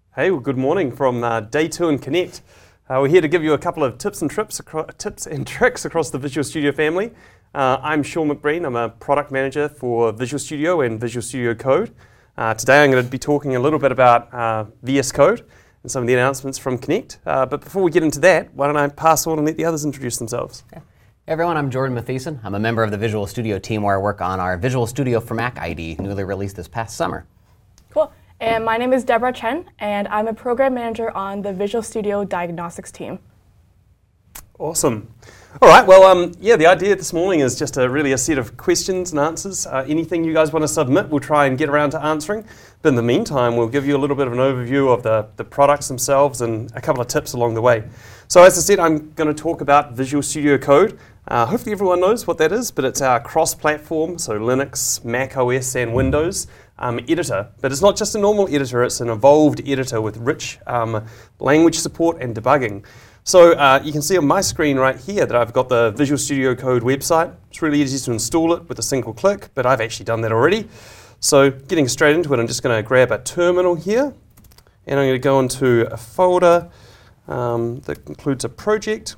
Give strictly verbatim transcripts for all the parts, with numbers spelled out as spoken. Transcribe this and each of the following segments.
Hey, well, good morning from uh, day two in Connect. Uh, we're here to give you a couple of tips and trips, acro- tips and tricks across the Visual Studio family. Uh, I'm Sean McBreen. I'm a product manager for Visual Studio and Visual Studio Code. Uh, today I'm going to be talking a little bit about uh, V S Code and some of the announcements from Connect. Uh, but before we get into that, why don't I pass on and let the others introduce themselves? Okay. Hey everyone, I'm Jordan Mathieson. I'm a member of the Visual Studio team where I work on our Visual Studio for Mac I D, newly released this past summer. Cool. And my name is Deborah Chen, and I'm a program manager on the Visual Studio Diagnostics team. Awesome. All right, well, um, yeah, the idea this morning is just a, really a set of questions and answers. Uh, anything you guys want to submit, we'll try and get around to answering. But in the meantime, we'll give you a little bit of an overview of the, the products themselves and a couple of tips along the way. So as I said, I'm going to talk about Visual Studio Code. Uh, hopefully everyone knows what that is, but it's our cross-platform, so Linux, Mac O S, and Windows um, editor. But it's not just a normal editor, it's an evolved editor with rich um, language support and debugging. So uh, you can see on my screen right here that I've got the Visual Studio Code website. It's really easy to install it with a single click, but I've actually done that already. So getting straight into it, I'm just going to grab a terminal here, and I'm going to go into a folder um, that includes a project,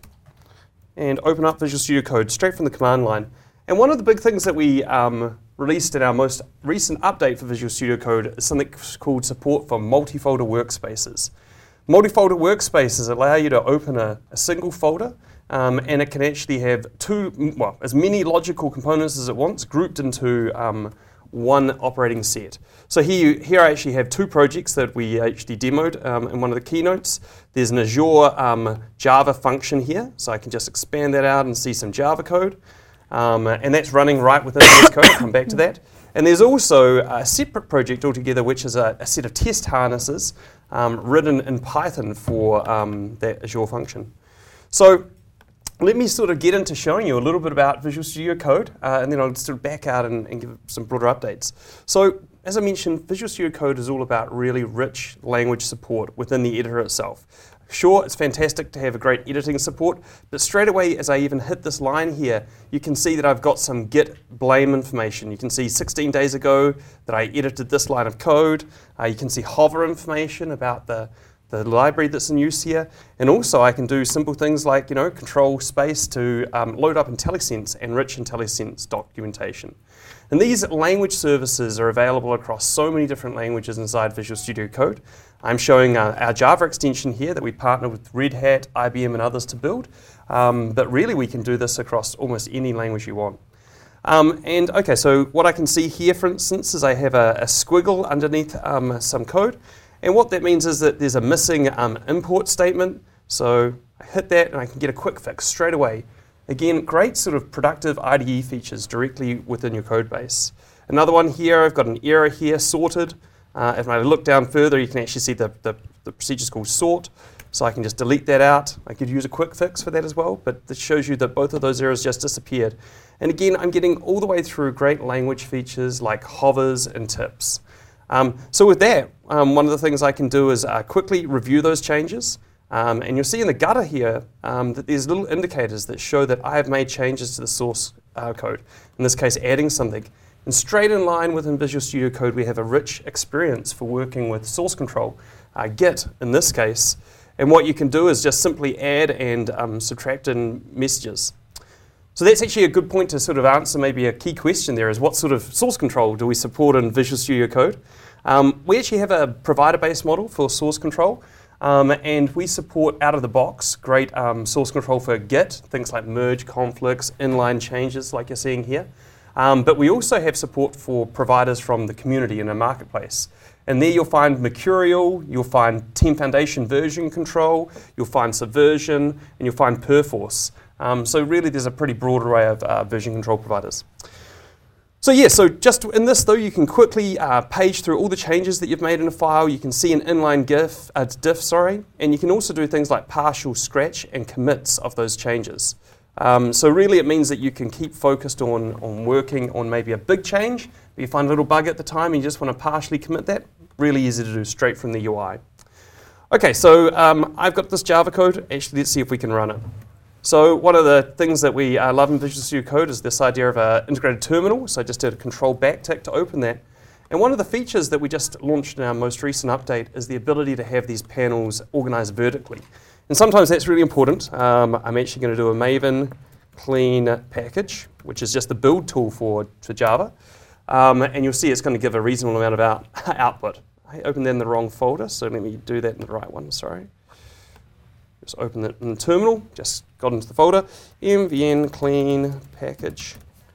and open up Visual Studio Code straight from the command line. And one of the big things that we um, released in our most recent update for Visual Studio Code is something called support for multi-folder workspaces. Multi-folder workspaces allow you to open a, a single folder, um, and it can actually have two, well, as many logical components as it wants, grouped into um, one operating set. So here, you, here I actually have two projects that we actually demoed um, in one of the keynotes. There's an Azure um, Java function here, so I can just expand that out and see some Java code. Um, and that's running right within V S Code. I'll come back to that. And there's also a separate project altogether, which is a, a set of test harnesses um, written in Python for um, that Azure function. So let me sort of get into showing you a little bit about Visual Studio Code, uh, and then I'll sort of back out and, and give some broader updates. So as I mentioned, Visual Studio Code is all about really rich language support within the editor itself. Sure, it's fantastic to have a great editing support, but straight away as I even hit this line here, you can see that I've got some Git blame information. You can see sixteen days ago that I edited this line of code. Uh, you can see hover information about the, the library that's in use here. And also I can do simple things like, you know, control space to um, load up IntelliSense and rich IntelliSense documentation. And these language services are available across so many different languages inside Visual Studio Code. I'm showing uh, our Java extension here that we partner with Red Hat, I B M and others to build. Um, but really we can do this across almost any language you want. Um, and okay, so what I can see here, for instance, is I have a, a squiggle underneath um, some code. And what that means is that there's a missing um, import statement. So I hit that and I can get a quick fix straight away. Again, great sort of productive I D E features directly within your code base. Another one here, I've got an error here, sorted. Uh, if I look down further, you can actually see the, the, the procedure is called sort. So I can just delete that out. I could use a quick fix for that as well, but this shows you that both of those errors just disappeared. And again, I'm getting all the way through great language features like hovers and tips. Um, so with that, um, one of the things I can do is uh, quickly review those changes. Um, and you'll see in the gutter here um, that there's little indicators that show that I have made changes to the source uh, code. In this case, adding something. And straight in line within Visual Studio Code, we have a rich experience for working with source control, uh, Git in this case. And what you can do is just simply add and um, subtract in messages. So that's actually a good point to sort of answer maybe a key question there is what sort of source control do we support in Visual Studio Code? Um, we actually have a provider-based model for source control. Um, and we support out of the box great um, source control for Git, things like merge conflicts, inline changes like you're seeing here. Um, but we also have support for providers from the community in a marketplace. And there you'll find Mercurial, you'll find Team Foundation version control, you'll find Subversion, and you'll find Perforce. Um, so really there's a pretty broad array of uh, version control providers. So yeah, so just in this though, you can quickly uh, page through all the changes that you've made in a file. You can see an inline GIF, uh, diff, sorry, and you can also do things like partial scratch and commits of those changes. Um, so really it means that you can keep focused on, on working on maybe a big change, but you find a little bug at the time and you just want to partially commit that. Really easy to do straight from the U I. Okay, so um, I've got this Java code. Actually, let's see if we can run it. So one of the things that we uh, love in Visual Studio Code is this idea of an integrated terminal. So I just did a control backtick to open that. And one of the features that we just launched in our most recent update is the ability to have these panels organized vertically. And sometimes that's really important. Um, I'm actually going to do a Maven clean package, which is just the build tool for, for Java. Um, and you'll see it's going to give a reasonable amount of out, output. I opened that in the wrong folder, so let me do that in the right one, sorry. Just open it in the terminal, just got into the folder, M V N clean package.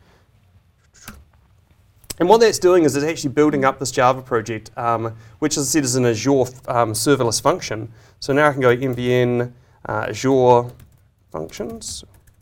And what that's doing is it's actually building up this Java project, um, which as I said is an Azure um, serverless function. So now I can go M V N uh, Azure functions.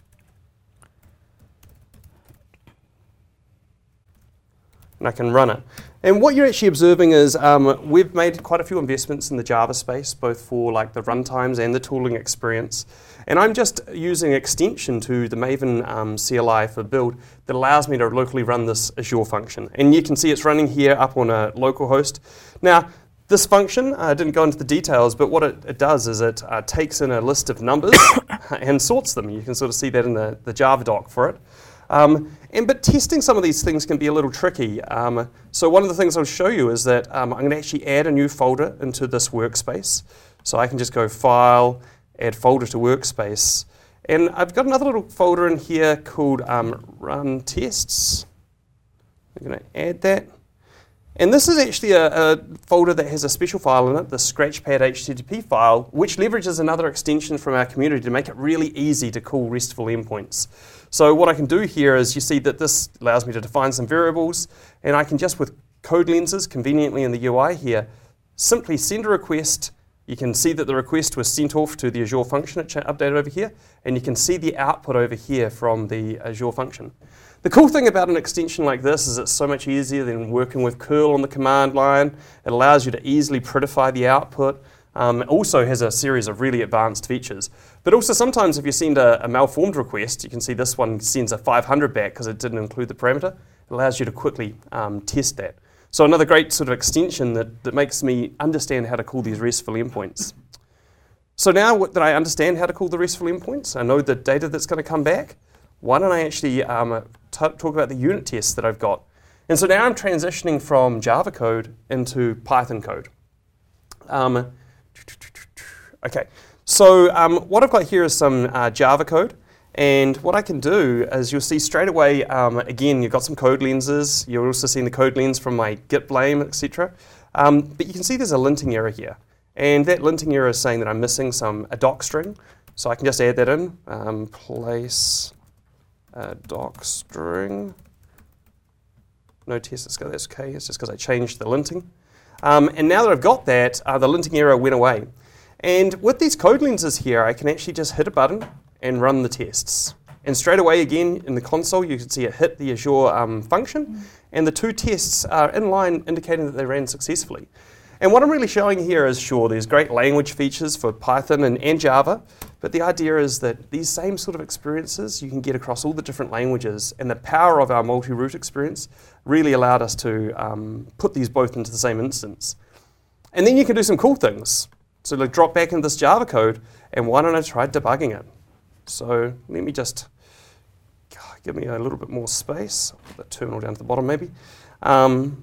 And I can run it. And what you're actually observing is um, we've made quite a few investments in the Java space, both for like the runtimes and the tooling experience. And I'm just using an extension to the Maven um, C L I for build that allows me to locally run this Azure function. And you can see it's running here up on a local host. Now, this function, I uh, didn't go into the details, but what it, it does is it uh, takes in a list of numbers and sorts them. You can sort of see that in the, the Java doc for it. Um, and but testing some of these things can be a little tricky. Um, so one of the things I'll show you is that um, I'm going to actually add a new folder into this workspace. So I can just go File, Add Folder to Workspace. And I've got another little folder in here called um, Run Tests. I'm going to add that. And this is actually a, a folder that has a special file in it, the Scratchpad H T T P file, which leverages another extension from our community to make it really easy to call RESTful endpoints. So what I can do here is you see that this allows me to define some variables, and I can just with code lenses conveniently in the U I here, simply send a request. You can see that the request was sent off to the Azure function, it updated over here, and you can see the output over here from the Azure function. The cool thing about an extension like this is it's so much easier than working with curl on the command line. It allows you to easily prettify the output. Um, it also has a series of really advanced features. But also sometimes if you send a, a malformed request, you can see this one sends a five hundred back because it didn't include the parameter. It allows you to quickly um, test that. So another great sort of extension that, that makes me understand how to call these RESTful endpoints. So now that I understand how to call the RESTful endpoints, I know the data that's going to come back, why don't I actually um, t- talk about the unit tests that I've got. And so now I'm transitioning from Java code into Python code. Um, okay, so um, what I've got here is some uh, Java code. And what I can do is you'll see straight away, um, again, you've got some code lenses. You're also seeing the code lens from my git blame, et cetera. Um, but you can see there's a linting error here. And that linting error is saying that I'm missing some a doc string. So I can just add that in, um, place a doc string. No test, that's okay, it's just because I changed the linting. Um, and now that I've got that, uh, the linting error went away. And with these code lenses here, I can actually just hit a button and run the tests. And straight away again in the console you can see it hit the Azure um, function, mm-hmm. and the two tests are in line indicating that they ran successfully. And what I'm really showing here is, sure, there's great language features for Python and, and Java, but the idea is that these same sort of experiences you can get across all the different languages, and the power of our multi-root experience really allowed us to um, put these both into the same instance. And then you can do some cool things. So like drop back into this Java code, and why don't I try debugging it? So let me just give me a little bit more space. I'll put the terminal down to the bottom maybe. Um,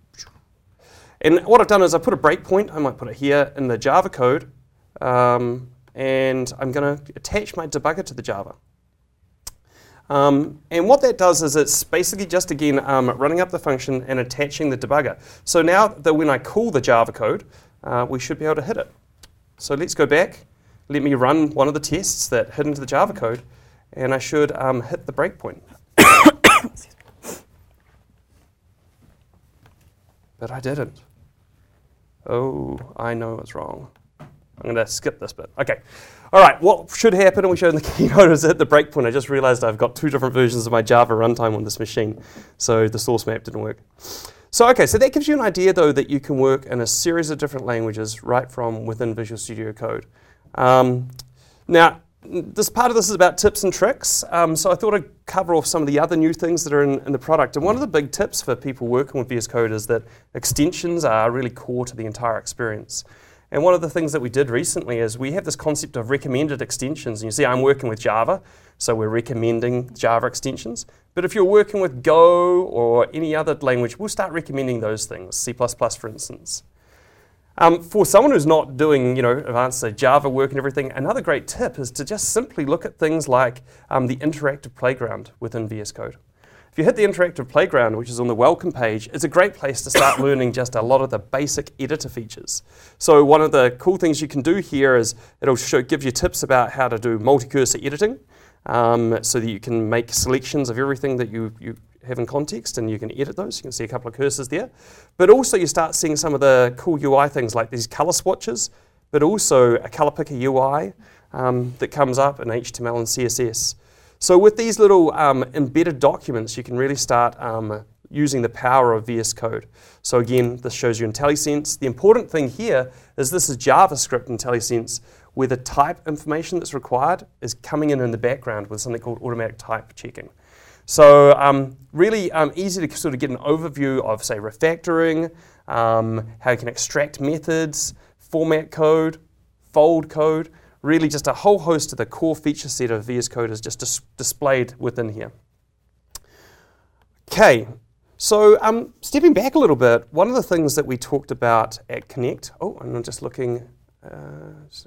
and what I've done is I put a breakpoint. I might put it here in the Java code. Um, and I'm going to attach my debugger to the Java. Um, and what that does is it's basically just, again, um, running up the function and attaching the debugger. So now that when I call the Java code, uh, we should be able to hit it. So let's go back. Let me run one of the tests that hit into the Java code, and I should um, hit the breakpoint. But I didn't. Oh, I know it's wrong. I'm going to skip this bit. Okay. All right, what should happen, and we showed in the keynote, is hit the breakpoint. I just realized I've got two different versions of my Java runtime on this machine, so the source map didn't work. So, okay, so that gives you an idea, though, that you can work in a series of different languages right from within Visual Studio Code. Um, now, this part of this is about tips and tricks, um, so I thought I'd cover off some of the other new things that are in, in the product. And one of the big tips for people working with V S Code is that extensions are really core to the entire experience. And one of the things that we did recently is we have this concept of recommended extensions. And you see I'm working with Java, so we're recommending Java extensions. But if you're working with Go or any other language, we'll start recommending those things, C plus plus for instance. Um, for someone who's not doing, you know, advanced say, Java work and everything, another great tip is to just simply look at things like um, the interactive playground within V S Code. If you hit the interactive playground, which is on the welcome page, it's a great place to start learning just a lot of the basic editor features. So one of the cool things you can do here is it'll show, give you tips about how to do multi-cursor editing, um, so that you can make selections of everything that you, you have in context and you can edit those. You can see a couple of cursors there. But also you start seeing some of the cool U I things like these color swatches, but also a color picker U I um, that comes up in H T M L and C S S. So with these little um, embedded documents, you can really start um, using the power of V S Code. So again, this shows you IntelliSense. The important thing here is this is JavaScript IntelliSense, where the type information that's required is coming in in the background with something called automatic type checking. So um, really um, easy to sort of get an overview of, say, refactoring, um, how you can extract methods, format code, fold code. Really just a whole host of the core feature set of V S Code is just dis displayed within here. Okay, so um, stepping back a little bit, one of the things that we talked about at Connect, oh, I'm just looking, uh,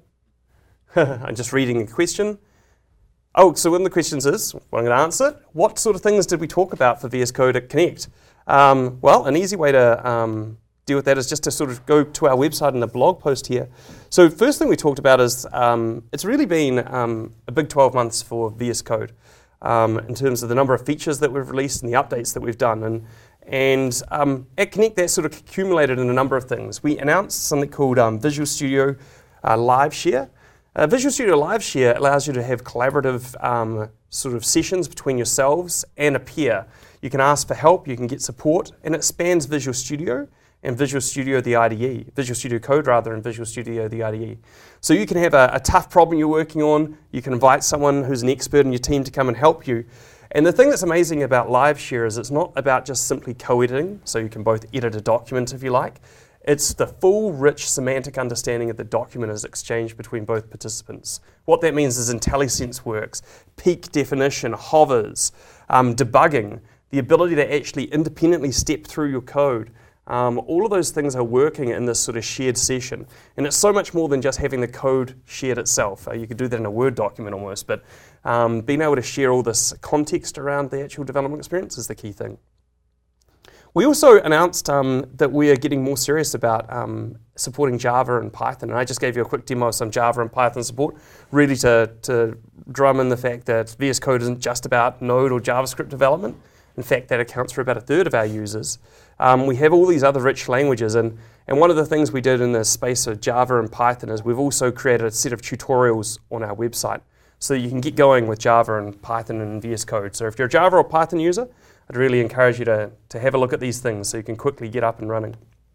I'm just reading a question. Oh, so one of the questions is, well, I'm going to answer it. What sort of things did we talk about for V S Code at Connect? Um, well, an easy way to um, deal with that is just to sort of go to our website and the blog post here. So first thing we talked about is um, it's really been um, a big twelve months for V S Code um, in terms of the number of features that we've released and the updates that we've done. And, and um, at Connect, that sort of accumulated in a number of things. We announced something called um, Visual Studio uh, Live Share. Uh, Visual Studio Live Share allows you to have collaborative um, sort of sessions between yourselves and a peer. You can ask for help, you can get support, and it spans Visual Studio and Visual Studio the I D E, Visual Studio Code rather, and Visual Studio the I D E. So you can have a, a tough problem you're working on, you can invite someone who's an expert in your team to come and help you. And the thing that's amazing about Live Share is it's not about just simply co-editing, so you can both edit a document if you like. It's the full, rich semantic understanding of the document is exchanged between both participants. What that means is IntelliSense works, peak definition, hovers, um, debugging, the ability to actually independently step through your code. Um, all of those things are working in this sort of shared session. And it's so much more than just having the code shared itself. Uh, you could do that in a Word document almost, but um, being able to share all this context around the actual development experience is the key thing. We also announced um, that we are getting more serious about um, supporting Java and Python. And I just gave you a quick demo of some Java and Python support, really to, to drum in the fact that V S Code isn't just about Node or JavaScript development. In fact, that accounts for about a third of our users. Um, we have all these other rich languages, and, and one of the things we did in the space of Java and Python is we've also created a set of tutorials on our website so you can get going with Java and Python and V S Code. So if you're a Java or Python user, I'd really encourage you to, to have a look at these things so you can quickly get up and running.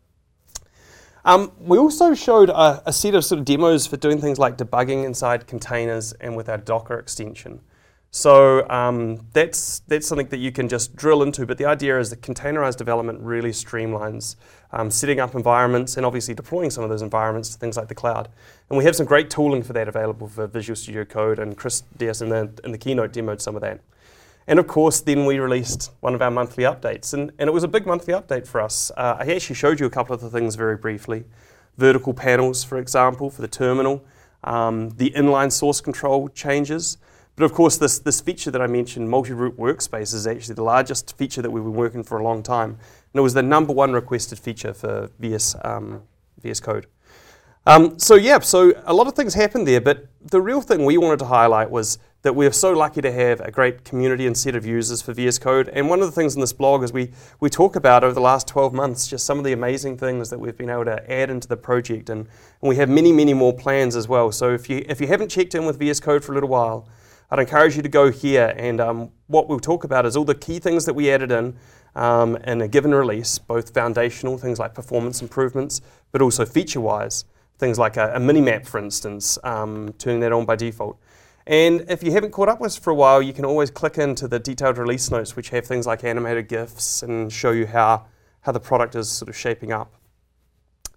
Um, we also showed a, a set of sort of demos for doing things like debugging inside containers and with our Docker extension. So um, that's, that's something that you can just drill into, but the idea is that containerized development really streamlines um, setting up environments and obviously deploying some of those environments to things like the cloud. And we have some great tooling for that available for Visual Studio Code, and Chris Diaz in the, in the keynote demoed some of that. And of course, then we released one of our monthly updates, and, and it was a big monthly update for us. Uh, I actually showed you a couple of the things very briefly. Vertical panels, for example, for the terminal, um, the inline source control changes. But of course, this, this feature that I mentioned, multi-root workspace, is actually the largest feature that we've been working for a long time. And it was the number one requested feature for V S, um, V S Code. Um, so yeah, so a lot of things happened there, but the real thing we wanted to highlight was that we're so lucky to have a great community and set of users for V S Code. And one of the things in this blog is we, we talk about over the last twelve months, just some of the amazing things that we've been able to add into the project. And, and we have many, many more plans as well. So if you, if you haven't checked in with V S Code for a little while, I'd encourage you to go here, and um, what we'll talk about is all the key things that we added in um, in a given release, both foundational, things like performance improvements, but also feature-wise, things like a, a mini-map, for instance, um, turning that on by default. And if you haven't caught up with us for a while, you can always click into the detailed release notes, which have things like animated GIFs and show you how, how the product is sort of shaping up.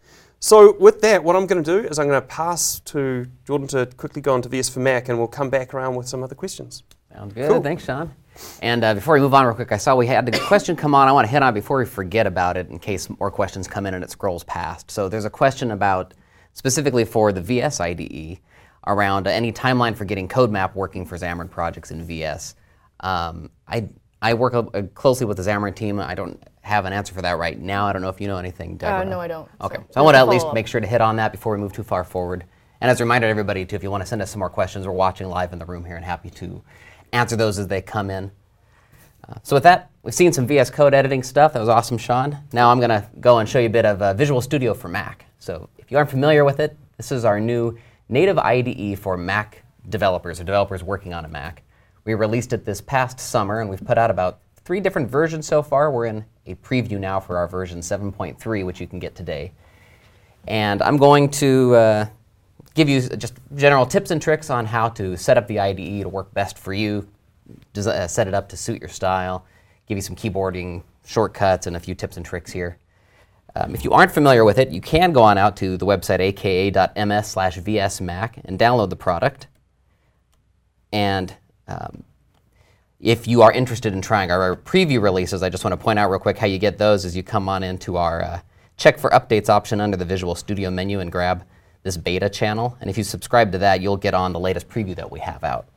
So with that, what I'm going to do is I'm going to pass to Jordan to quickly go into V S for Mac, and we'll come back around with some other questions. Sounds good. Cool. Thanks, Sean. And uh, before we move on real quick, I saw we had a question come on. I want to hit on it before we forget about it in case more questions come in and it scrolls past. So there's a question about, specifically for the V S I D E, around any timeline for getting CodeMap working for Xamarin projects in V S. Um, I I work uh, closely with the Xamarin team. I don't have an answer for that right now. I don't know if you know anything, Deborah. Uh, no, I don't. Okay, so, so I want to at follow least up. make sure to hit on that before we move too far forward. And as a reminder to everybody, too, if you want to send us some more questions, we're watching live in the room here and happy to answer those as they come in. Uh, so with that, we've seen some V S Code editing stuff. That was awesome, Sean. Now I'm going to go and show you a bit of uh, Visual Studio for Mac. So if you aren't familiar with it, this is our new native I D E for Mac developers, or developers working on a Mac. We released it this past summer, and we've put out about three different versions so far. We're in a preview now for our version seven point three, which you can get today. And I'm going to uh, give you just general tips and tricks on how to set up the I D E to work best for you, des- uh, set it up to suit your style, give you some keyboarding shortcuts and a few tips and tricks here. Um, if you aren't familiar with it, you can go on out to the website aka.ms slash vsmac and download the product. And um, if you are interested in trying our, our preview releases, I just want to point out real quick how you get those as you come on into our uh, check for updates option under the Visual Studio menu and grab this beta channel. And if you subscribe to that, you'll get on the latest preview that we have out.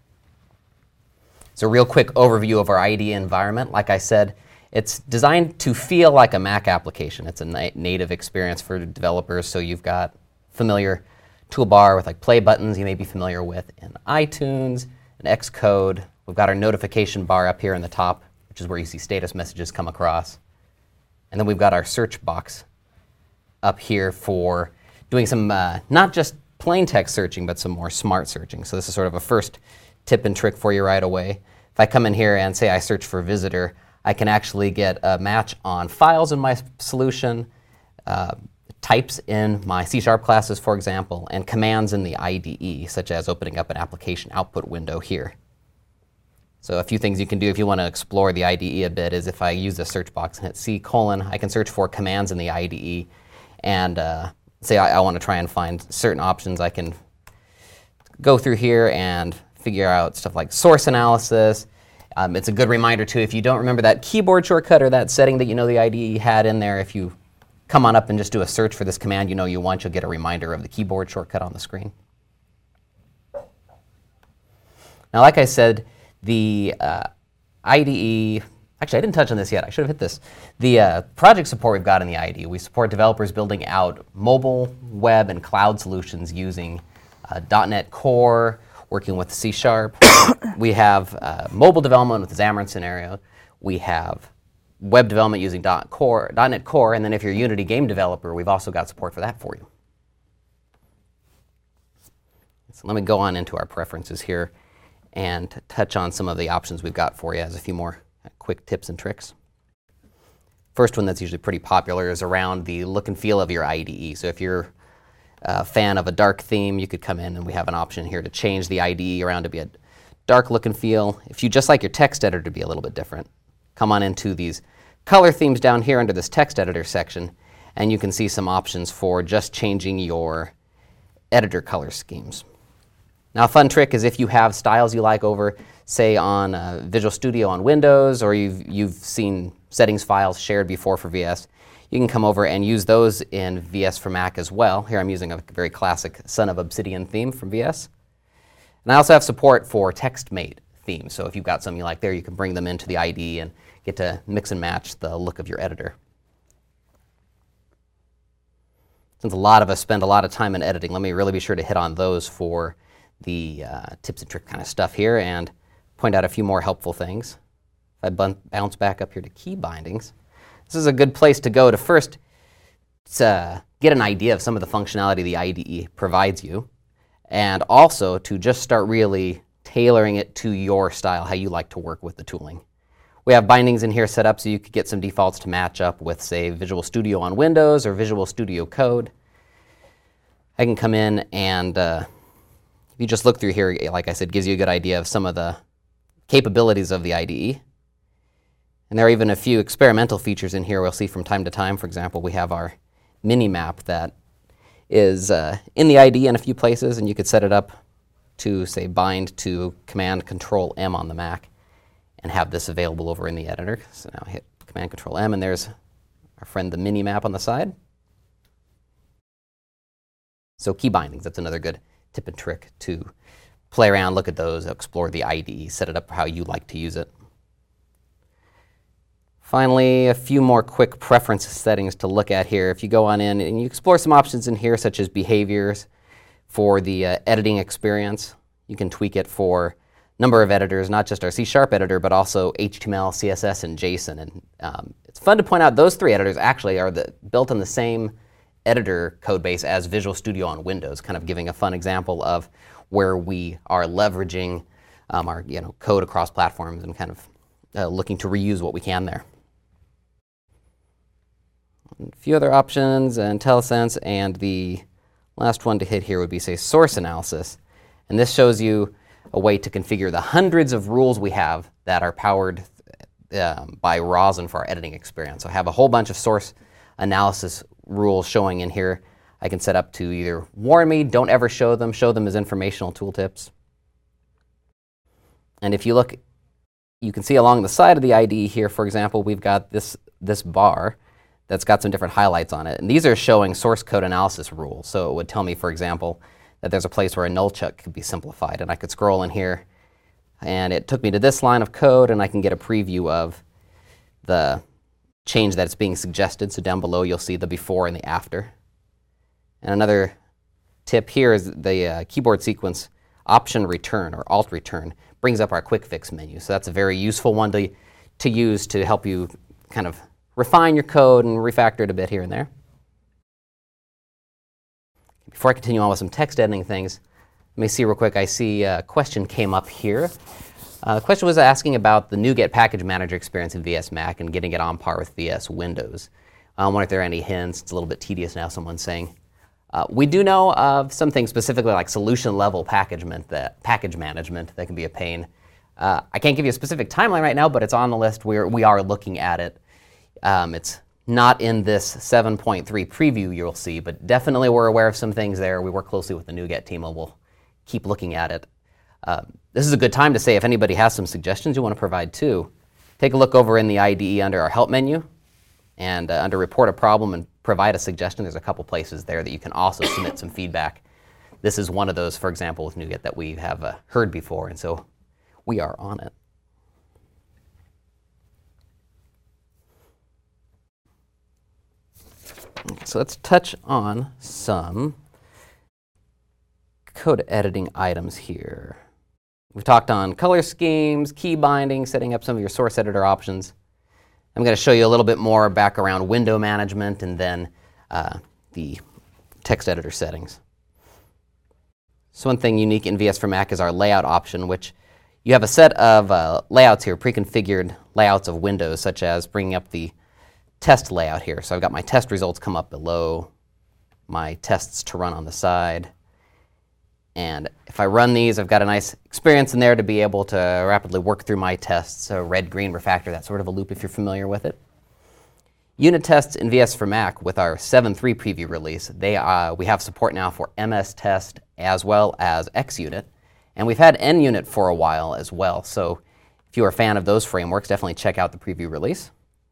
So a real quick overview of our I D E environment. Like I said, it's designed to feel like a Mac application. It's a na- native experience for developers, so you've got familiar toolbar with like play buttons you may be familiar with in iTunes and Xcode. We've got our notification bar up here in the top, which is where you see status messages come across. And then we've got our search box up here for doing some, uh, not just plain text searching, but some more smart searching. So this is sort of a first tip and trick for you right away. If I come in here and say I search for visitor, I can actually get a match on files in my solution, uh, types in my C sharp classes, for example, and commands in the I D E, such as opening up an application output window here. So a few things you can do if you want to explore the I D E a bit is if I use the search box and hit C colon, I can search for commands in the I D E, and uh, say I, I want to try and find certain options. I can go through here and figure out stuff like source analysis. Um, it's a good reminder, too, if you don't remember that keyboard shortcut or that setting that you know the I D E had in there, if you come on up and just do a search for this command you know you want, you'll get a reminder of the keyboard shortcut on the screen. Now, like I said, the uh, I D E, actually I didn't touch on this yet, I should have hit this. The uh, project support we've got in the I D E, we support developers building out mobile, web, and cloud solutions using uh, .NET Core, working with C sharp. We have uh, mobile development with the Xamarin Scenario. We have web development using .core, .NET Core, and then if you're a Unity game developer, we've also got support for that for you. So let me go on into our preferences here and t- touch on some of the options we've got for you as a few more uh, quick tips and tricks. First one that's usually pretty popular is around the look and feel of your I D E. So if you're a fan of a dark theme, you could come in and we have an option here to change the I D E around to be a dark look and feel. If you just like your text editor to be a little bit different, come on into these color themes down here under this text editor section, and you can see some options for just changing your editor color schemes. Now, a fun trick is if you have styles you like over, say, on uh, Visual Studio on Windows, or you've, you've seen settings files shared before for V S, you can come over and use those in V S for Mac as well. Here I'm using a very classic Son of Obsidian theme from V S. And I also have support for TextMate themes. So if you've got some you like there, you can bring them into the I D E and get to mix and match the look of your editor. Since a lot of us spend a lot of time in editing, let me really be sure to hit on those for the uh, tips and trick kind of stuff here and point out a few more helpful things. If I bun- bounce back up here to key bindings, this is a good place to go to first uh, get an idea of some of the functionality the I D E provides you, and also to just start really tailoring it to your style, how you like to work with the tooling. We have bindings in here set up so you could get some defaults to match up with, say, Visual Studio on Windows or Visual Studio Code. I can come in and uh, if you just look through here, like I said, gives you a good idea of some of the capabilities of the I D E. And there are even a few experimental features in here we'll see from time to time. For example, we have our mini-map that is uh, in the I D E in a few places, and you could set it up to, say, bind to Command Control M on the Mac and have this available over in the editor. So now I hit Command Control M, and there's our friend the mini-map on the side. So key bindings, that's another good tip and trick to play around, look at those, explore the I D E, set it up how you like to use it. Finally, a few more quick preference settings to look at here. If you go on in and you explore some options in here, such as behaviors for the uh, editing experience, you can tweak it for a number of editors, not just our C Sharp editor, but also H T M L, C S S, and JSON. And um, it's fun to point out those three editors actually are the, built on the same editor code base as Visual Studio on Windows, kind of giving a fun example of where we are leveraging um, our you know, code across platforms and kind of uh, looking to reuse what we can there. A few other options, uh, IntelliSense, and the last one to hit here would be, say, source analysis. And this shows you a way to configure the hundreds of rules we have that are powered um, by Rosin for our editing experience. So I have a whole bunch of source analysis rules showing in here. I can set up to either warn me, don't ever show them, show them as informational tooltips. And if you look, you can see along the side of the I D E here, for example, we've got this, this bar that's got some different highlights on it. And these are showing source code analysis rules. So it would tell me, for example, that there's a place where a null check could be simplified. And I could scroll in here, and it took me to this line of code, and I can get a preview of the change that's being suggested. So down below, you'll see the before and the after. And another tip here is the uh, keyboard sequence option return or alt return brings up our quick fix menu. So that's a very useful one to, to use to help you kind of refine your code and refactor it a bit here and there. Before I continue on with some text editing things, let me see real quick. I see a question came up here. Uh, the question was asking about the NuGet package manager experience in V S Mac and getting it on par with V S Windows. I wonder if there are any hints. It's a little bit tedious now, someone's saying. Uh, we do know of some things specifically like solution level package, that, package management that can be a pain. Uh, I can't give you a specific timeline right now, but it's on the list. We're, we are looking at it. Um, it's not in this seven point three preview you'll see, but definitely we're aware of some things there. We work closely with the NuGet team, and we'll keep looking at it. Uh, this is a good time to say if anybody has some suggestions you want to provide too. Take a look over in the I D E under our help menu, and uh, under report a problem and provide a suggestion. There's a couple places there that you can also submit some feedback. This is one of those, for example, with NuGet that we have uh, heard before, and so we are on it. Okay, so let's touch on some code editing items here. We've talked on color schemes, key binding, setting up some of your source editor options. I'm going to show you a little bit more back around window management and then uh, the text editor settings. So one thing unique in V S for Mac is our layout option, which you have a set of uh, layouts here, pre-configured layouts of windows, such as bringing up the test layout here. So I've got my test results come up below, my tests to run on the side. And if I run these, I've got a nice experience in there to be able to rapidly work through my tests. So red, green, refactor, that sort of a loop if you're familiar with it. Unit tests in V S for Mac with our seven point three preview release, they, uh, we have support now for M S test as well as XUnit. And we've had NUnit for a while as well. So if you're a fan of those frameworks, definitely check out the preview release.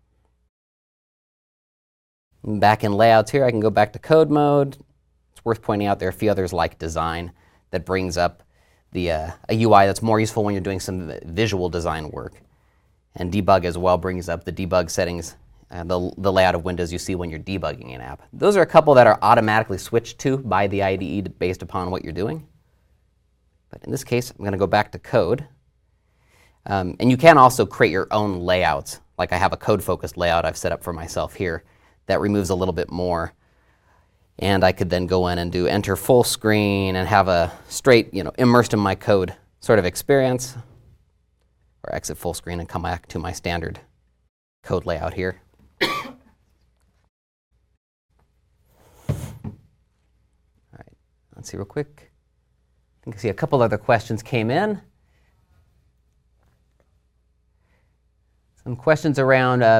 Back in layouts here, I can go back to code mode. It's worth pointing out there are a few others like design that brings up the, uh, a U I that's more useful when you're doing some visual design work. And debug as well brings up the debug settings, uh, the, the layout of windows you see when you're debugging an app. Those are a couple that are automatically switched to by the I D E based upon what you're doing. But in this case, I'm going to go back to code. Um, and you can also create your own layouts. Like I have a code-focused layout I've set up for myself here that removes a little bit more. And I could then go in and do enter full screen and have a straight, you know, immersed in my code sort of experience. Or exit full screen and come back to my standard code layout here. All right, let's see real quick. I think I see a couple other questions came in. Some questions around uh,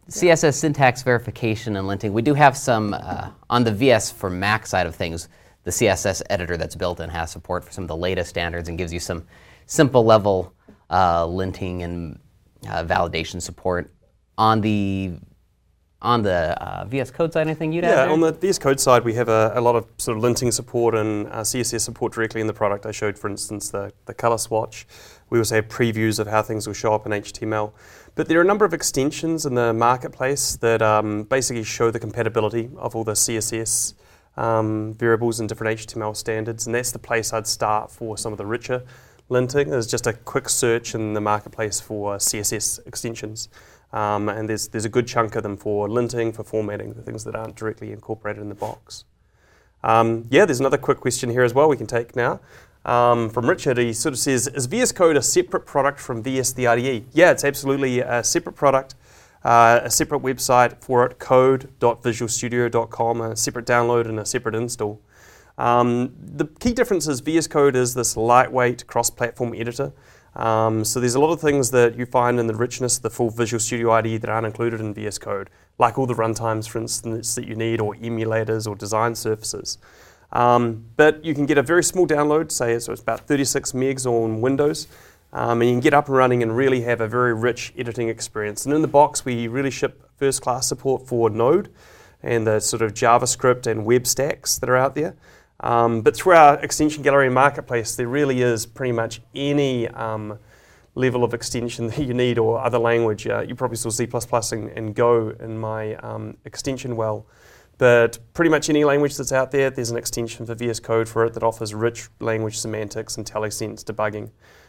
C S S syntax verification and linting. We do have some, uh, on the V S for Mac side of things, the C S S editor that's built in has support for some of the latest standards and gives you some simple level uh, linting and uh, validation support. On the on the uh, V S Code side, anything you'd add Yeah, there? on the V S Code side, we have a, a lot of sort of linting support and uh, C S S support directly in the product. I showed, for instance, the, the color swatch. We also have previews of how things will show up in H T M L. But there are a number of extensions in the marketplace that um, basically show the compatibility of all the C S S um, variables and different H T M L standards, and that's the place I'd start for some of the richer linting. There's just a quick search in the marketplace for C S S extensions. Um, and there's there's a good chunk of them for linting, for formatting, the things that aren't directly incorporated in the box. Um, yeah, there's another quick question here as well we can take now. Um, from Richard, he sort of says, is V S Code a separate product from V S the I D E? Yeah, it's absolutely a separate product, uh, a separate website for it, code dot visual studio dot com, a separate download and a separate install. Um, the key difference is V S Code is this lightweight cross-platform editor. Um, so there's a lot of things that you find in the richness of the full Visual Studio I D E that aren't included in V S Code, like all the runtimes, for instance, that you need, or emulators or design surfaces. Um, but you can get a very small download, say so it's about thirty-six megs on Windows, um, and you can get up and running and really have a very rich editing experience. And in the box, we really ship first-class support for Node and the sort of JavaScript and web stacks that are out there. Um, but through our extension gallery and marketplace, there really is pretty much any um, level of extension that you need, or other language. Uh, you probably saw C plus plus and, and Go in my um, extension well. But pretty much any language that's out there, there's an extension for V S Code for it that offers rich language semantics, IntelliSense debugging,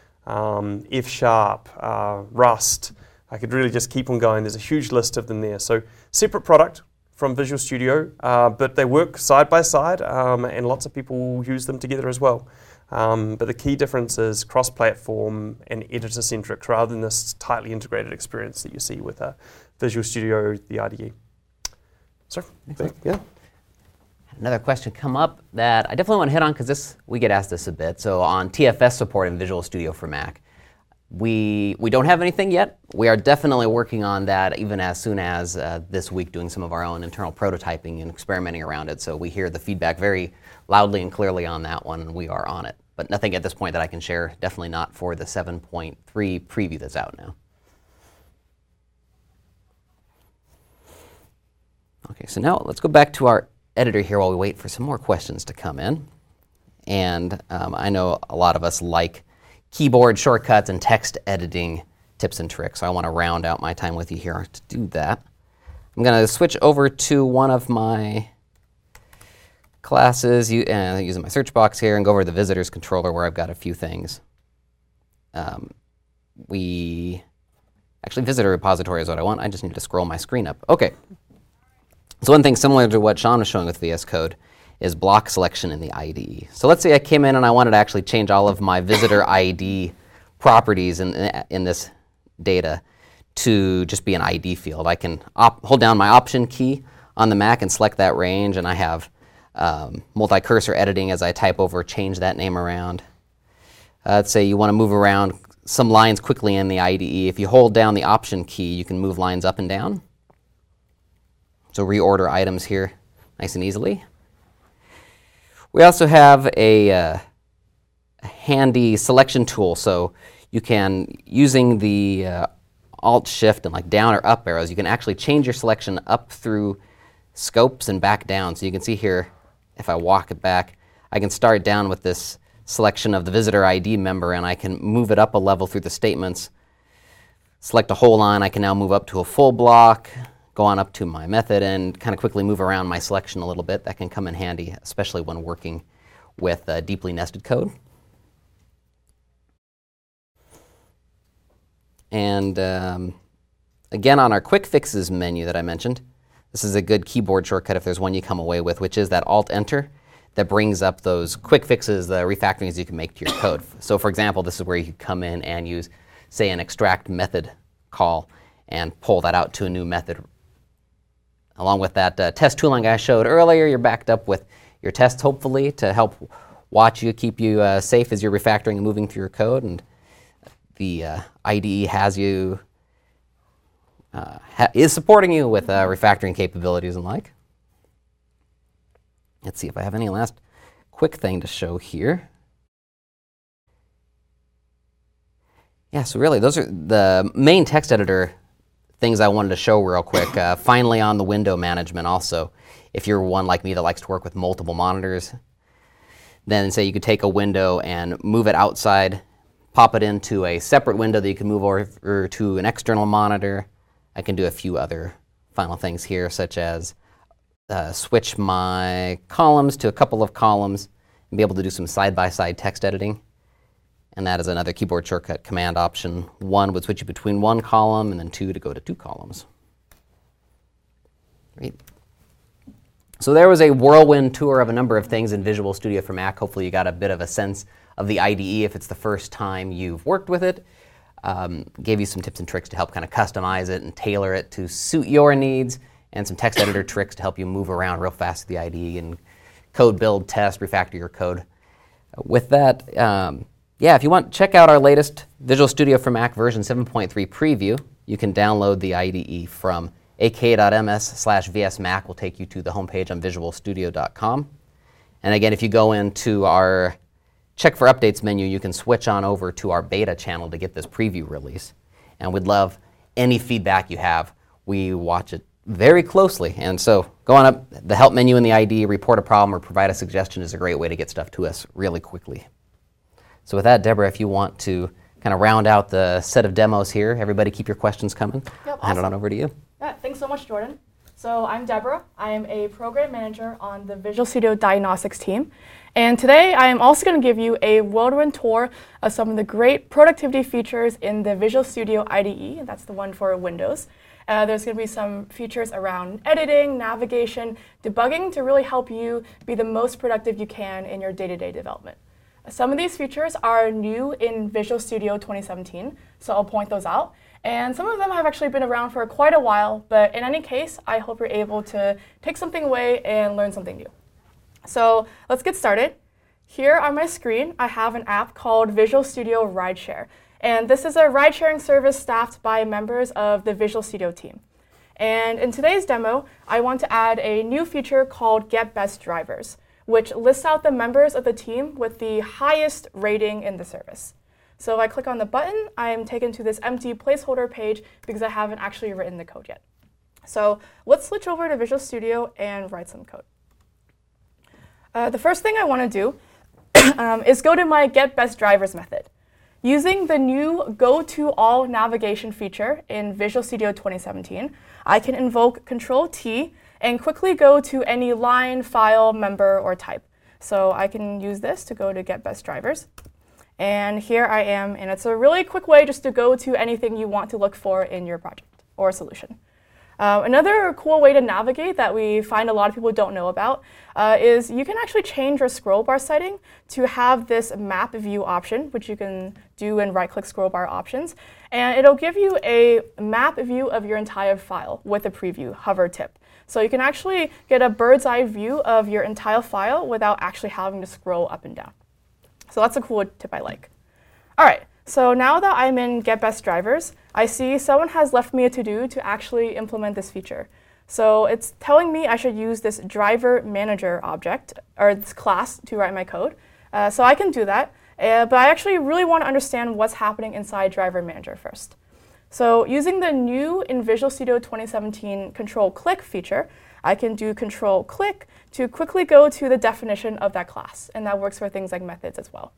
um, F Sharp, uh, Rust. I could really just keep on going. There's a huge list of them there. So separate product from Visual Studio, uh, but they work side by side, um, and lots of people use them together as well. Um, but the key difference is cross-platform and editor-centric, rather than this tightly integrated experience that you see with uh, Visual Studio, the I D E. So, yeah. Another question come up that I definitely want to hit on, because this we get asked this a bit. So on T F S support in Visual Studio for Mac, we we don't have anything yet. We are definitely working on that, even as soon as uh, this week, doing some of our own internal prototyping and experimenting around it. So we hear the feedback very loudly and clearly on that one, and we are on it. But nothing at this point that I can share. Definitely not for the seven point three preview that's out now. Okay, so now let's go back to our editor here while we wait for some more questions to come in. And um, I know a lot of us like keyboard shortcuts and text editing tips and tricks, so I want to round out my time with you here to do that. I'm going to switch over to one of my classes, uh, using my search box here, and go over to the visitors controller where I've got a few things. Um, we, actually visitor repository is what I want. I just need to scroll my screen up. Okay. So one thing similar to what Sean was showing with V S Code is block selection in the I D E. So let's say I came in and I wanted to actually change all of my visitor I D properties in, in this data to just be an I D field. I can op hold down my Option key on the Mac and select that range, and I have um, multi-cursor editing as I type over, change that name around. Uh, let's say you want to move around some lines quickly in the I D E. If you hold down the Option key, you can move lines up and down. So reorder items here nice and easily. We also have a, uh, a handy selection tool, so you can, using the uh, Alt-Shift and like down or up arrows, you can actually change your selection up through scopes and back down. So you can see here, if I walk it back, I can start down with this selection of the visitor I D member, and I can move it up a level through the statements. Select a whole line, I can now move up to a full block, go on up to my method, and kind of quickly move around my selection a little bit. That can come in handy, especially when working with uh, deeply nested code. And um, again, on our quick fixes menu that I mentioned, this is a good keyboard shortcut if there's one you come away with, which is that Alt-Enter that brings up those quick fixes, the refactorings you can make to your code. So for example, this is where you could come in and use, say, an extract method call and pull that out to a new method. Along with that uh, test tooling I showed earlier, you're backed up with your tests, hopefully, to help watch you, keep you uh, safe as you're refactoring and moving through your code. And the uh, I D E has you uh, ha is supporting you with uh, refactoring capabilities and like. Let's see if I have any last quick thing to show here. Yeah, so really those are the main text editor things I wanted to show real quick. Uh, finally on the window management also. If you're one like me that likes to work with multiple monitors, then say you could take a window and move it outside, pop it into a separate window that you can move over to an external monitor. I can do a few other final things here, such as uh, switch my columns to a couple of columns and be able to do some side-by-side text editing. And that is another keyboard shortcut command option. One would switch you between one column, and then two to go to two columns. Great. So there was a whirlwind tour of a number of things in Visual Studio for Mac. Hopefully you got a bit of a sense of the I D E if it's the first time you've worked with it. Um, gave you some tips and tricks to help kind of customize it and tailor it to suit your needs, and some text editor tricks to help you move around real fast with the I D E and code, build, test, refactor your code. Uh, with that, um, yeah, if you want, check out our latest Visual Studio for Mac version seven point three preview. You can download the I D E from aka.ms slash vsmac will take you to the homepage on visual studio dot com. And again, if you go into our check for updates menu, you can switch on over to our beta channel to get this preview release. And we'd love any feedback you have. We watch it very closely. And so go on up, the help menu in the I D E, report a problem or provide a suggestion is a great way to get stuff to us really quickly. So with that, Deborah, if you want to kind of round out the set of demos here, everybody keep your questions coming. Yep, I'll hand awesome. it on over to you. Yeah, thanks so much, Jordan. So I'm Deborah. I am a program manager on the Visual Studio Diagnostics team. And today I am also going to give you a whirlwind tour of some of the great productivity features in the Visual Studio I D E. That's the one for Windows. Uh, there's going to be some features around editing, navigation, debugging to really help you be the most productive you can in your day-to-day development. Some of these features are new in Visual Studio twenty seventeen, so I'll point those out. And some of them have actually been around for quite a while, but in any case, I hope you're able to take something away and learn something new. So let's get started. Here on my screen, I have an app called Visual Studio Rideshare. And this is a ride-sharing service staffed by members of the Visual Studio team. And in today's demo, I want to add a new feature called Get Best Drivers, which lists out the members of the team with the highest rating in the service. So if I click on the button, I am taken to this empty placeholder page because I haven't actually written the code yet. So let's switch over to Visual Studio and write some code. Uh, the first thing I want to do um, is go to my Get Best Drivers method. Using the new Go to All navigation feature in Visual Studio twenty seventeen, I can invoke Control T and quickly go to any line, file, member, or type. So I can use this to go to Get Best Drivers. And here I am, and it's a really quick way just to go to anything you want to look for in your project or solution. Uh, another cool way to navigate that we find a lot of people don't know about uh, is you can actually change your scroll bar setting to have this map view option, which you can do in right-click scroll bar options. And it'll give you a map view of your entire file with a preview hover tip. So you can actually get a bird's eye view of your entire file without actually having to scroll up and down. So that's a cool tip I like. All right, so now that I'm in Get Best Drivers, I see someone has left me a to-do to actually implement this feature. So it's telling me I should use this driver manager object, or this class, to write my code. Uh, so I can do that, uh, but I actually really want to understand what's happening inside driver manager first. So using the new in Visual Studio twenty seventeen Control Click feature, I can do Control Click to quickly go to the definition of that class, and that works for things like methods as well.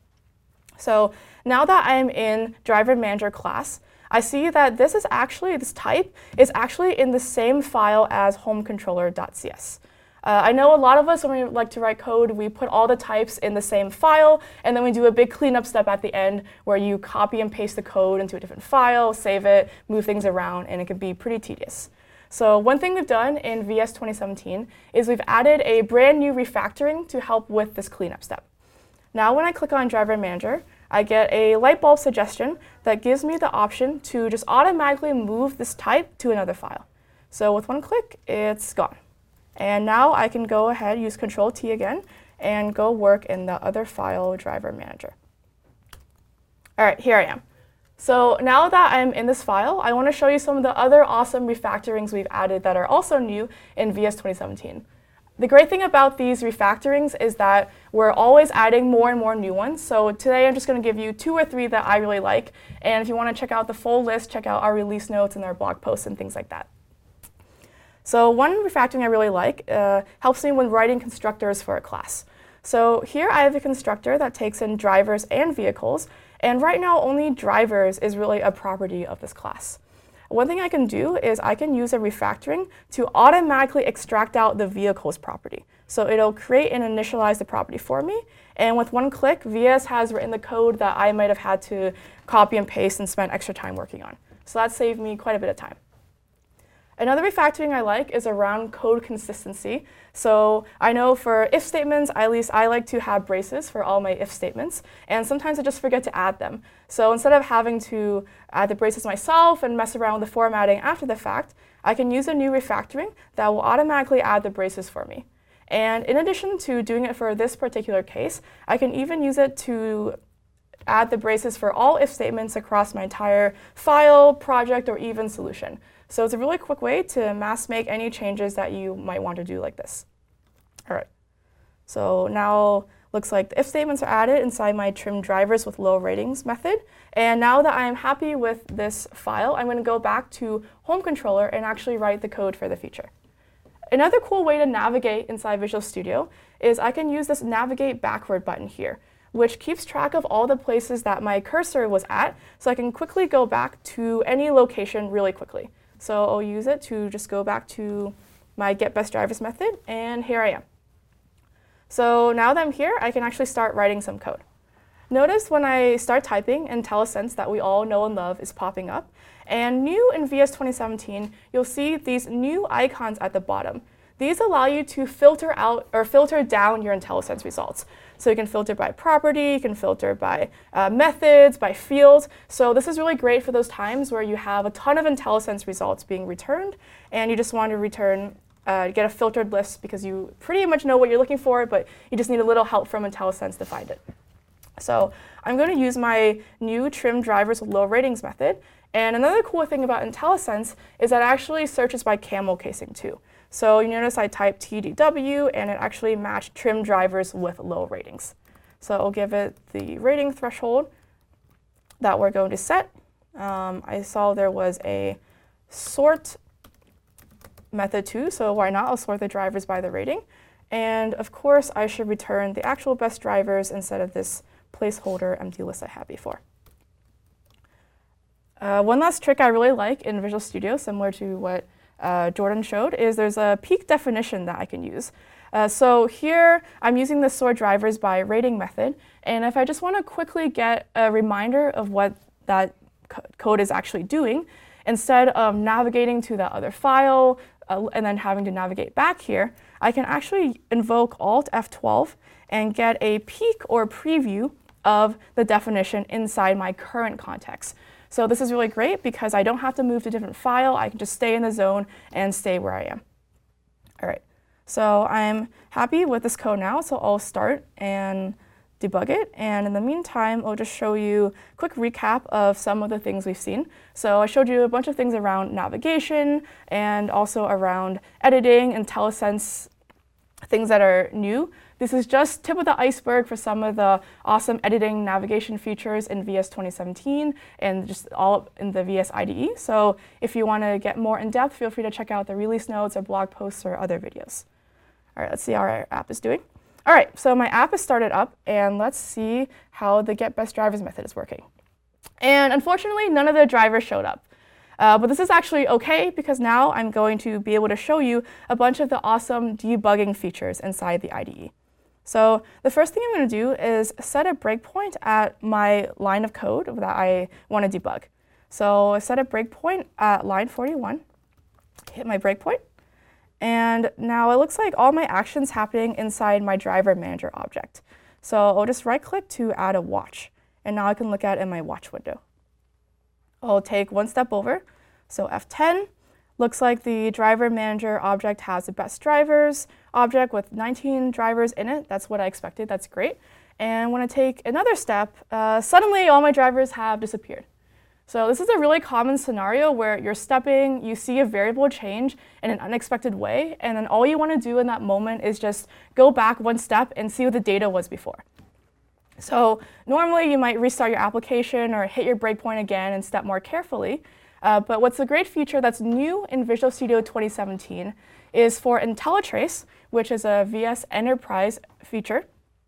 So now that I'm in Driver Manager class, I see that this is actually, this type is actually in the same file as homecontroller.cs. Uh, I know a lot of us, when we like to write code, we put all the types in the same file, and then we do a big cleanup step at the end where you copy and paste the code into a different file, save it, move things around, and it can be pretty tedious. So one thing we've done in V S twenty seventeen is we've added a brand new refactoring to help with this cleanup step. Now when I click on Driver Manager, I get a light bulb suggestion that gives me the option to just automatically move this type to another file. So with one click, it's gone. And now I can go ahead, use Control T again, and go work in the other file, Driver Manager. All right, here I am. So now that I'm in this file, I want to show you some of the other awesome refactorings we've added that are also new in V S twenty seventeen. The great thing about these refactorings is that we're always adding more and more new ones. So today I'm just going to give you two or three that I really like. And if you want to check out the full list, check out our release notes and our blog posts and things like that. So one refactoring I really like uh, helps me when writing constructors for a class. So here I have a constructor that takes in drivers and vehicles. And right now only drivers is really a property of this class. One thing I can do is I can use a refactoring to automatically extract out the vehicles property. So it'll create and initialize the property for me. And with one click, V S has written the code that I might have had to copy and paste and spend extra time working on. So that saved me quite a bit of time. Another refactoring I like is around code consistency. So I know for if statements, at least I like to have braces for all my if statements, and sometimes I just forget to add them. So instead of having to add the braces myself and mess around with the formatting after the fact, I can use a new refactoring that will automatically add the braces for me. And in addition to doing it for this particular case, I can even use it to add the braces for all if statements across my entire file, project, or even solution. So it's a really quick way to mass make any changes that you might want to do like this. All right, so now looks like the if statements are added inside my trim drivers with low ratings method. And now that I'm happy with this file, I'm going to go back to Home Controller and actually write the code for the feature. Another cool way to navigate inside Visual Studio is I can use this navigate backward button here, which keeps track of all the places that my cursor was at, so I can quickly go back to any location really quickly. So I'll use it to just go back to my get best drivers method, and here I am. So now that I'm here, I can actually start writing some code. Notice when I start typing, IntelliSense that we all know and love is popping up. And new in V S twenty seventeen, you'll see these new icons at the bottom. These allow you to filter out or filter down your IntelliSense results. So you can filter by property, you can filter by uh, methods, by fields. So this is really great for those times where you have a ton of IntelliSense results being returned, and you just want to return, uh, get a filtered list because you pretty much know what you're looking for, but you just need a little help from IntelliSense to find it. So I'm going to use my new trim drivers with low ratings method. And another cool thing about IntelliSense is that it actually searches by camel casing too. So you notice I typed T D W and it actually matched trim drivers with low ratings. So I'll give it the rating threshold that we're going to set. Um, I saw there was a sort method too, so why not? I'll sort the drivers by the rating. And of course, I should return the actual best drivers instead of this placeholder empty list I had before. Uh, one last trick I really like in Visual Studio, similar to what uh, Jordan showed, is there's a peak definition that I can use. Uh, so here I'm using the sort drivers by rating method, and if I just want to quickly get a reminder of what that co code is actually doing, instead of navigating to that other file uh, and then having to navigate back here, I can actually invoke Alt F twelve and get a peek or preview of the definition inside my current context. So this is really great because I don't have to move to a different file. I can just stay in the zone and stay where I am. All right, so I'm happy with this code now, so I'll start and debug it. And in the meantime, I'll just show you a quick recap of some of the things we've seen. So I showed you a bunch of things around navigation and also around editing, IntelliSense, things that are new. This is just tip of the iceberg for some of the awesome editing navigation features in V S twenty seventeen and just all in the V S I D E. So if you want to get more in depth, feel free to check out the release notes or blog posts or other videos. All right, let's see how our app is doing. All right, so my app is started up, and let's see how the get best drivers method is working. And unfortunately, none of the drivers showed up. Uh, but this is actually okay because now I'm going to be able to show you a bunch of the awesome debugging features inside the I D E. So the first thing I'm going to do is set a breakpoint at my line of code that I want to debug. So I set a breakpoint at line forty-one, hit my breakpoint, and now it looks like all my actions happening inside my driver manager object. So I'll just right click to add a watch, and now I can look at it in my watch window. I'll take one step over, so F ten. Looks like the driver manager object has the best drivers object with nineteen drivers in it. That's what I expected. That's great. And when I take another step, uh, suddenly all my drivers have disappeared. So this is a really common scenario where you're stepping, you see a variable change in an unexpected way, and then all you want to do in that moment is just go back one step and see what the data was before. So normally you might restart your application or hit your breakpoint again and step more carefully. Uh, but what's a great feature that's new in Visual Studio twenty seventeen is for IntelliTrace, which is a V S Enterprise feature.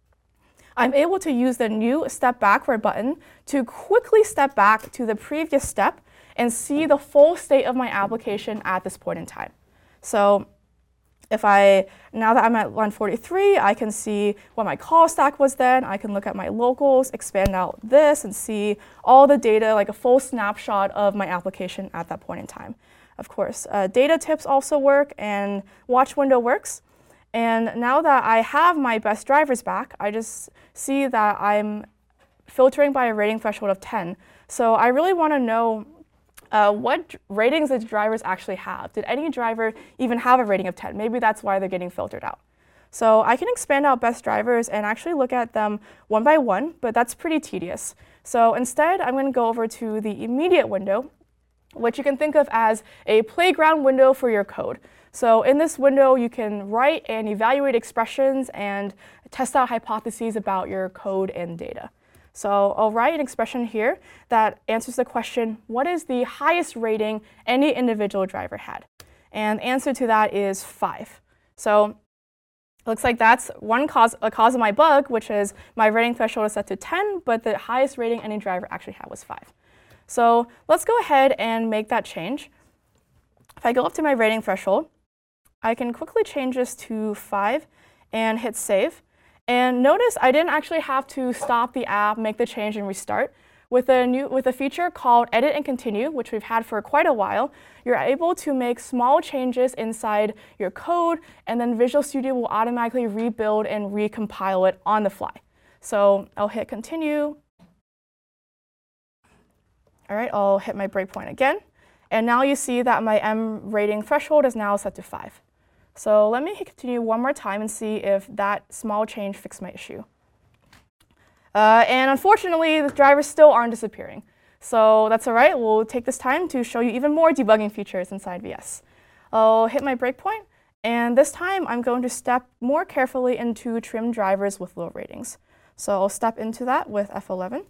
I'm able to use the new step backward button to quickly step back to the previous step and see the full state of my application at this point in time. So if I, now that I'm at line forty-three, I can see what my call stack was then. I can look at my locals, expand out this, and see all the data, like a full snapshot of my application at that point in time. Of course, uh, data tips also work, and watch window works. And now that I have my best drivers back, I just see that I'm filtering by a rating threshold of ten. So I really want to know uh, what ratings the drivers actually have. Did any driver even have a rating of ten? Maybe that's why they're getting filtered out. So I can expand out best drivers and actually look at them one by one, but that's pretty tedious. So instead, I'm going to go over to the immediate window, which you can think of as a playground window for your code. So in this window, you can write and evaluate expressions and test out hypotheses about your code and data. So I'll write an expression here that answers the question, what is the highest rating any individual driver had? And the answer to that is five. So it looks like that's one cause, a cause of my bug, which is my rating threshold is set to ten, but the highest rating any driver actually had was five. So let's go ahead and make that change. If I go up to my rating threshold, I can quickly change this to five and hit save. And notice I didn't actually have to stop the app, make the change, and restart. With a new with a feature called Edit and Continue, which we've had for quite a while, you're able to make small changes inside your code, and then Visual Studio will automatically rebuild and recompile it on the fly. So I'll hit Continue. All right, I'll hit my breakpoint again. And now you see that my M rating threshold is now set to five. So let me hit continue one more time and see if that small change fixed my issue. Uh, and unfortunately, the drivers still aren't disappearing. So that's all right. We'll take this time to show you even more debugging features inside V S. I'll hit my breakpoint, and this time I'm going to step more carefully into trim drivers with low ratings. So I'll step into that with F eleven.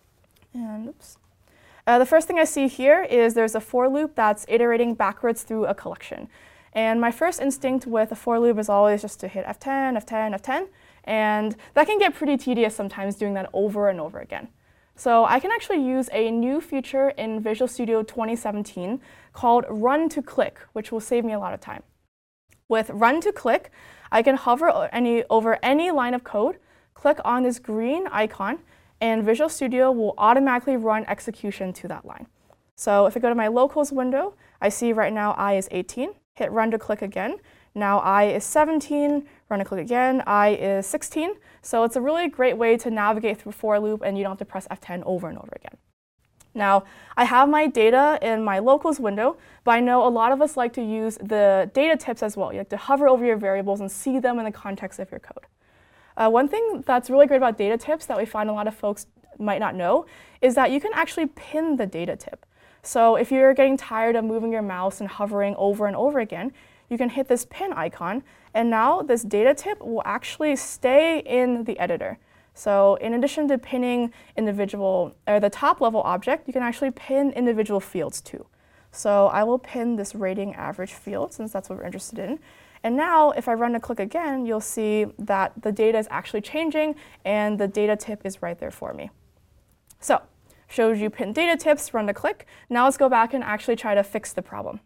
And oops. Uh, the first thing I see here is there's a for loop that's iterating backwards through a collection. And my first instinct with a for loop is always just to hit F ten, F ten, F ten, and that can get pretty tedious sometimes doing that over and over again. So I can actually use a new feature in Visual Studio twenty seventeen called Run to Click, which will save me a lot of time. With Run to Click, I can hover any, over any line of code, click on this green icon, and Visual Studio will automatically run execution to that line. So if I go to my locals window, I see right now I is eighteen. Hit run to click again. Now I is seventeen, run to click again, I is sixteen. So it's a really great way to navigate through for loop and you don't have to press F ten over and over again. Now, I have my data in my locals window, but I know a lot of us like to use the data tips as well. You like to hover over your variables and see them in the context of your code. Uh, one thing that's really great about data tips that we find a lot of folks might not know is that you can actually pin the data tip. So if you're getting tired of moving your mouse and hovering over and over again, you can hit this pin icon, and now this data tip will actually stay in the editor. So in addition to pinning individual, or the top level object, you can actually pin individual fields too. So I will pin this rating average field since that's what we're interested in. And now if I run to click again, you'll see that the data is actually changing and the data tip is right there for me. So shows you pin data tips, run to click. Now let's go back and actually try to fix the problem.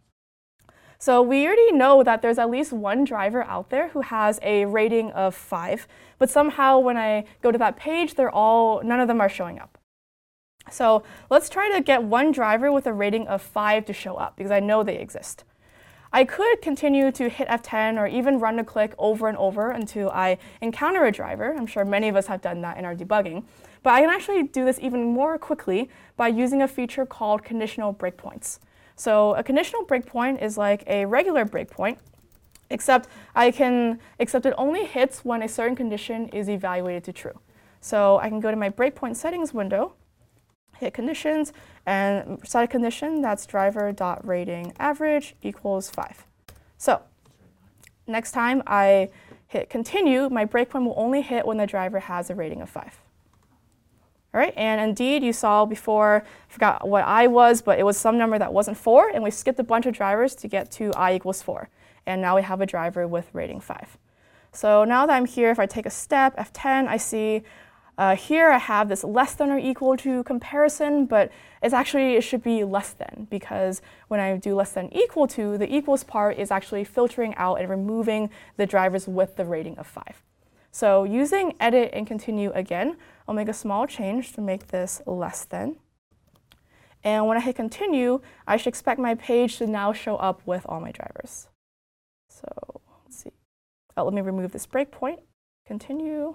So we already know that there's at least one driver out there who has a rating of five, but somehow when I go to that page, they're all, none of them are showing up. So let's try to get one driver with a rating of five to show up because I know they exist. I could continue to hit F ten or even run to click over and over until I encounter a driver. I'm sure many of us have done that in our debugging. But I can actually do this even more quickly by using a feature called conditional breakpoints. So a conditional breakpoint is like a regular breakpoint, except I can, except it only hits when a certain condition is evaluated to true. So I can go to my breakpoint settings window, hit conditions, and set a condition that's driver.rating average equals five. So next time I hit continue, my breakpoint will only hit when the driver has a rating of five. All right, and indeed you saw before, I forgot what I was, but it was some number that wasn't four, and we skipped a bunch of drivers to get to I equals four. And now we have a driver with rating five. So now that I'm here, if I take a step, F ten, I see uh, here I have this less than or equal to comparison, but it's actually, it should be less than, because when I do less than equal to, the equals part is actually filtering out and removing the drivers with the rating of five. So using edit and continue again, I'll make a small change to make this less than. And when I hit continue, I should expect my page to now show up with all my drivers. So let's see. Oh, let me remove this breakpoint. Continue.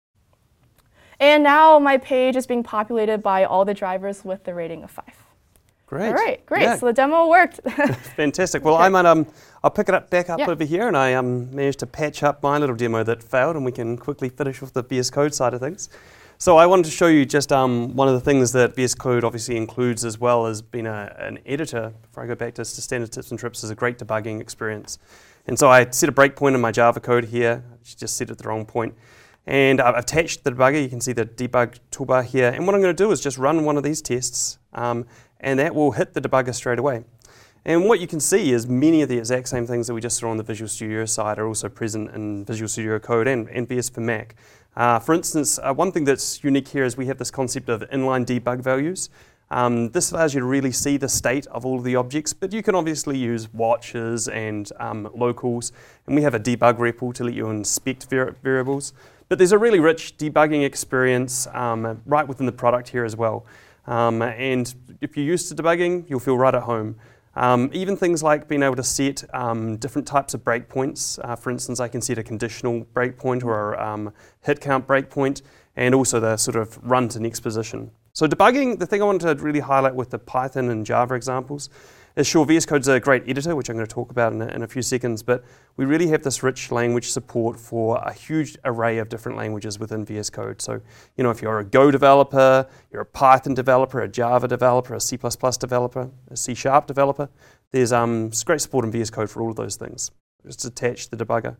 And now my page is being populated by all the drivers with the rating of five. Great. All right, great. Yeah. So the demo worked. Fantastic. Well, I might um, I'll pick it up back up yeah. over here, and I um managed to patch up my little demo that failed, and we can quickly finish with the V S Code side of things. So I wanted to show you just um one of the things that V S Code obviously includes, as well as being a, an editor. Before I go back to, to standard tips and trips, is a great debugging experience. And so I set a breakpoint in my Java code here. I just set it at the wrong point. And I've attached the debugger. You can see the debug toolbar here. And what I'm going to do is just run one of these tests, um, and that will hit the debugger straight away. And what you can see is many of the exact same things that we just saw on the Visual Studio side are also present in Visual Studio Code and, and V S for Mac. Uh, for instance, uh, one thing that's unique here is we have this concept of inline debug values. Um, this allows you to really see the state of all of the objects, but you can obviously use watches and um, locals, and we have a debug R E P L to let you inspect var variables. But there's a really rich debugging experience um, right within the product here as well. Um, and if you're used to debugging, you'll feel right at home. Um, even things like being able to set um, different types of breakpoints. Uh, for instance, I can set a conditional breakpoint or a um, hit count breakpoint, and also the sort of run to next position. So debugging, the thing I wanted to really highlight with the Python and Java examples is, sure, V S Code's a great editor, which I'm going to talk about in a, in a few seconds, but we really have this rich language support for a huge array of different languages within V S Code. So, you know, if you're a Go developer, you're a Python developer, a Java developer, a C plus plus developer, a C sharp developer, there's um, great support in V S Code for all of those things. Just attach the debugger.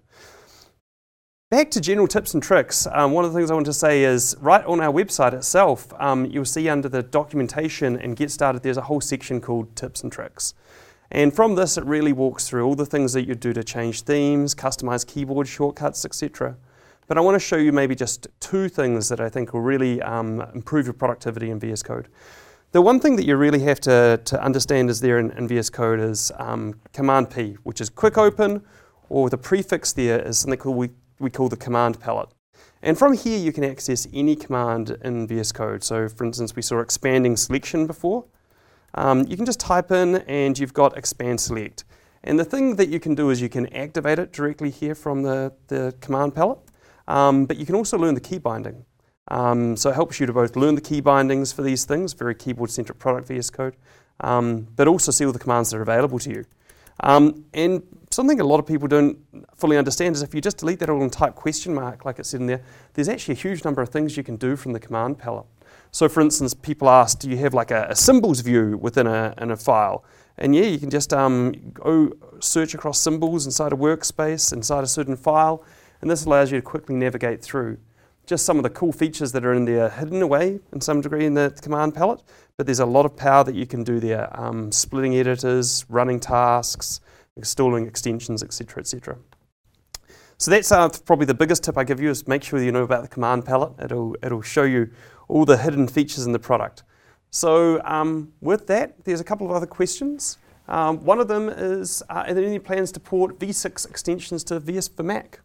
Back to general tips and tricks, um, one of the things I want to say is right on our website itself, um, you'll see under the documentation and get started, there's a whole section called tips and tricks. And from this, it really walks through all the things that you do to change themes, customize keyboard shortcuts, et cetera. But I want to show you maybe just two things that I think will really um, improve your productivity in V S Code. The one thing that you really have to, to understand is there in, in V S Code is um, Command P, which is quick open, or the prefix there is something called we we call the command palette. And from here you can access any command in V S Code. So for instance, we saw expanding selection before. Um, you can just type in and you've got expand select. And the thing that you can do is you can activate it directly here from the, the command palette, um, but you can also learn the key binding. Um, so it helps you to both learn the key bindings for these things, very keyboard-centric product V S Code, um, but also see all the commands that are available to you. Um, and something a lot of people don't fully understand is if you just delete that all and type question mark like it said in there, there's actually a huge number of things you can do from the command palette. So for instance, people ask, do you have like a, a symbols view within a, in a file? And yeah, you can just um, go search across symbols inside a workspace, inside a certain file, and this allows you to quickly navigate through. Just some of the cool features that are in there hidden away in some degree in the command palette, but there's a lot of power that you can do there. Um, splitting editors, running tasks, installing extensions, et cetera, et cetera. So that's uh, probably the biggest tip I give you is make sure you know about the command palette. It'll, it'll show you all the hidden features in the product. So um, with that, there's a couple of other questions. Um, one of them is, uh, are there any plans to port V six extensions to V S for Mac?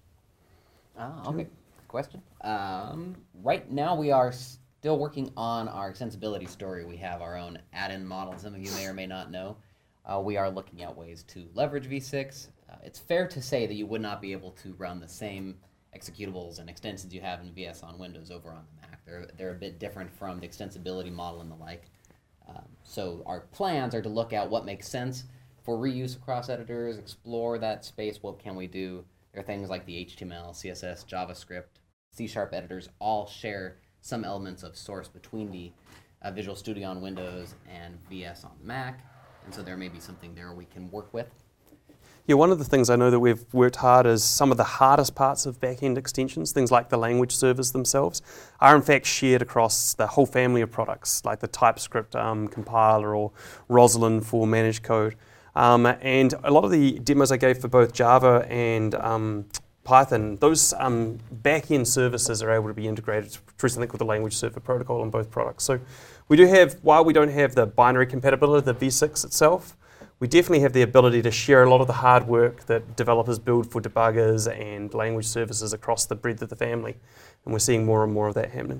Ah, okay. Question. Um, right now we are still working on our extensibility story. We have our own add-in model. Some of you may or may not know. Uh, we are looking at ways to leverage V six. Uh, it's fair to say that you would not be able to run the same executables and extensions you have in V S on Windows over on the Mac. They're, they're a bit different from the extensibility model and the like. Um, so our plans are to look at what makes sense for reuse across editors, explore that space, what can we do. There are things like the H T M L, C S S, JavaScript, C sharp editors all share some elements of source between the uh, Visual Studio on Windows and V S on Mac, and so there may be something there we can work with. Yeah, one of the things I know that we've worked hard is some of the hardest parts of back-end extensions, things like the language servers themselves, are in fact shared across the whole family of products, like the TypeScript um, compiler or Roslyn for managed code. Um, and a lot of the demos I gave for both Java and um, Python, those um, back-end services are able to be integrated through something called the language server protocol on both products. So we do have, while we don't have the binary compatibility, the V six itself, we definitely have the ability to share a lot of the hard work that developers build for debuggers and language services across the breadth of the family. And we're seeing more and more of that happening.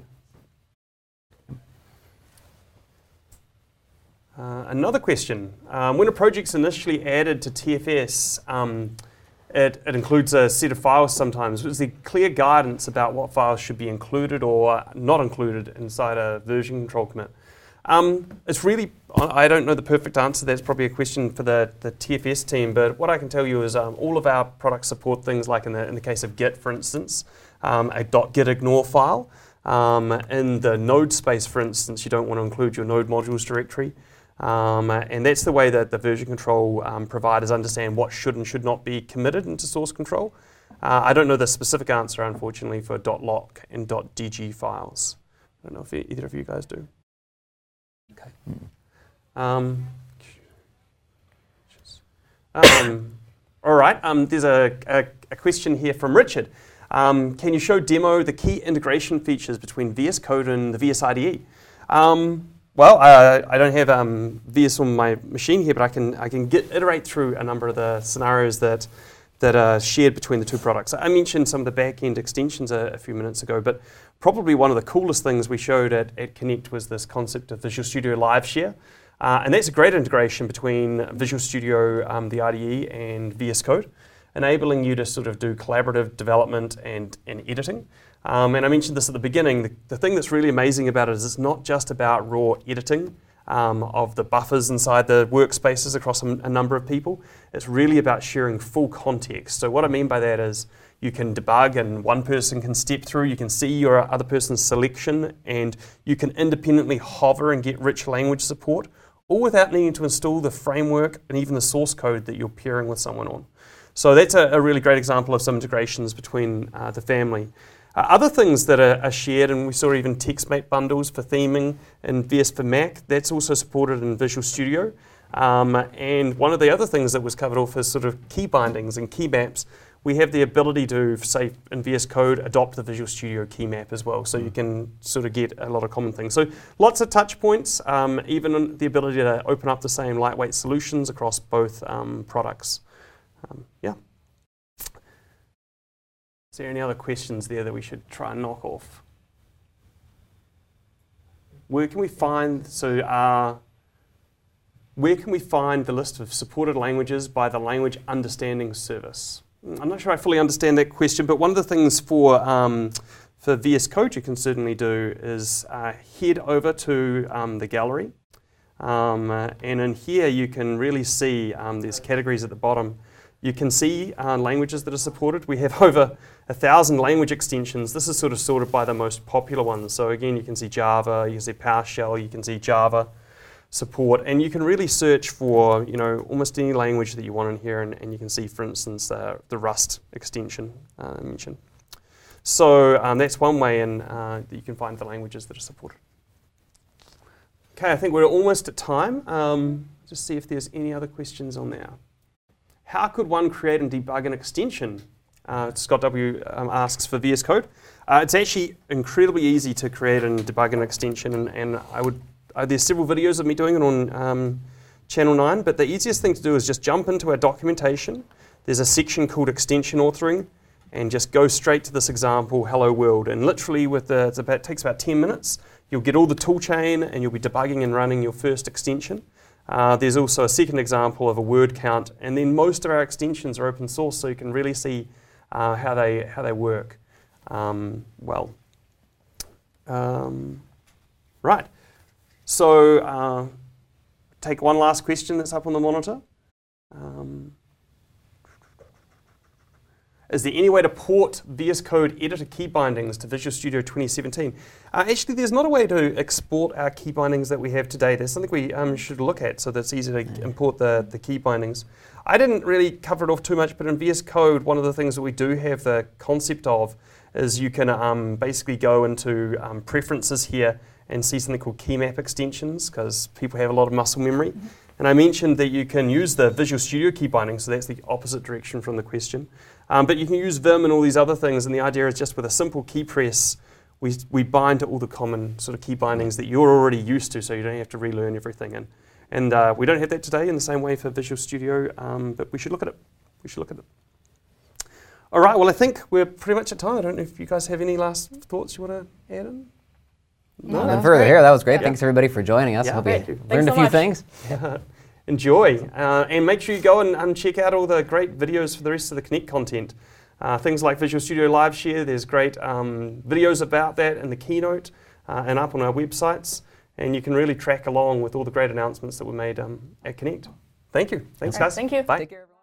Uh, another question. Um, when a project's initially added to T F S, um, it, it includes a set of files sometimes. Is there clear guidance about what files should be included or not included inside a version control commit? Um, it's really, I don't know the perfect answer. That's probably a question for the, the T F S team, but what I can tell you is um, all of our products support things like in the, in the case of Git, for instance, um, a .gitignore file. Um, in the node space, for instance, you don't want to include your node modules directory. Um, and that's the way that the version control um, providers understand what should and should not be committed into source control. Uh, I don't know the specific answer, unfortunately, for .lock and .dg files. I don't know if either of you guys do. Okay. Um, um, all right. Um, there's a, a, a question here from Richard. Um, can you show demo the key integration features between V S Code and the V S I D E? Um, well, uh, I don't have um, V S on my machine here, but I can I can get, iterate through a number of the scenarios that that are shared between the two products. I mentioned some of the back-end extensions a, a few minutes ago, but probably one of the coolest things we showed at, at Connect was this concept of Visual Studio Live Share. Uh, and that's a great integration between Visual Studio, um, the I D E, and V S Code, enabling you to sort of do collaborative development and, and editing. Um, and I mentioned this at the beginning, the, the thing that's really amazing about it is it's not just about raw editing um, of the buffers inside the workspaces across a, a number of people. It's really about sharing full context. So what I mean by that is you can debug and one person can step through, you can see your other person's selection, and you can independently hover and get rich language support, all without needing to install the framework and even the source code that you're pairing with someone on. So that's a, a really great example of some integrations between uh, the family. Uh, other things that are, are shared, and we saw even TextMate bundles for theming in V S for Mac, that's also supported in Visual Studio. Um, and one of the other things that was covered off is sort of key bindings and key maps. We have the ability to, say, in V S Code, adopt the Visual Studio key map as well, so you can sort of get a lot of common things. So lots of touch points, um, even the ability to open up the same lightweight solutions across both um, products. Um, yeah. Is there any other questions there that we should try and knock off? Where can we find, so uh, where can we find the list of supported languages by the Language Understanding Service? I'm not sure I fully understand that question, but one of the things for um, for V S Code you can certainly do is uh, head over to um, the gallery. Um, uh, and in here you can really see, um, there's categories at the bottom. You can see uh, languages that are supported. We have over a thousand language extensions. This is sort of sorted by the most popular ones. So again, you can see Java, you can see PowerShell, you can see Java support, and you can really search for, you know, almost any language that you want in here, and, and you can see, for instance, uh, the Rust extension uh, mentioned. So um, that's one way in, uh, that you can find the languages that are supported. Okay, I think we're almost at time. Um, just see if there's any other questions on there. How could one create and debug an extension? Uh, Scott W. Um, asks for V S Code. Uh, it's actually incredibly easy to create and debug an extension, and, and I would uh, there's several videos of me doing it on um, Channel nine, but the easiest thing to do is just jump into our documentation. There's a section called Extension Authoring, and just go straight to this example, Hello World, and literally with the, it's about, it takes about ten minutes. You'll get all the tool chain, and you'll be debugging and running your first extension. Uh, there's also a second example of a word count, and then most of our extensions are open source, so you can really see uh, how they how they work um, well. Um, right. So uh, take one last question that's up on the monitor. Um, is there any way to port V S Code editor key bindings to Visual Studio twenty seventeen? Uh, actually, there's not a way to export our key bindings that we have today. There's something we um, should look at so that it's easy to import the, the key bindings. I didn't really cover it off too much, but in V S Code, one of the things that we do have the concept of is you can um, basically go into um, preferences here and see something called key map extensions, because people have a lot of muscle memory. Mm-hmm. And I mentioned that you can use the Visual Studio key binding, so that's the opposite direction from the question. Um, but you can use Vim and all these other things, and the idea is just with a simple key press, we, we bind to all the common sort of key bindings that you're already used to, so you don't have to relearn everything. And, and uh, we don't have that today in the same way for Visual Studio, um, but we should look at it. We should look at it. All right, well, I think we're pretty much at time. I don't know if you guys have any last thoughts you want to add in? No, nothing further here. That was great. Yeah. Thanks everybody for joining us. Yeah, Hope thank you you. learned Thanks a so few much. things. Yeah. Enjoy, uh, and make sure you go and um, check out all the great videos for the rest of the Connect content. Uh, things like Visual Studio Live Share, there's great um, videos about that in the keynote uh, and up on our websites, and you can really track along with all the great announcements that were made um, at Connect. Thank you. Thanks, All right, guys. thank you. Bye. Take care, everyone.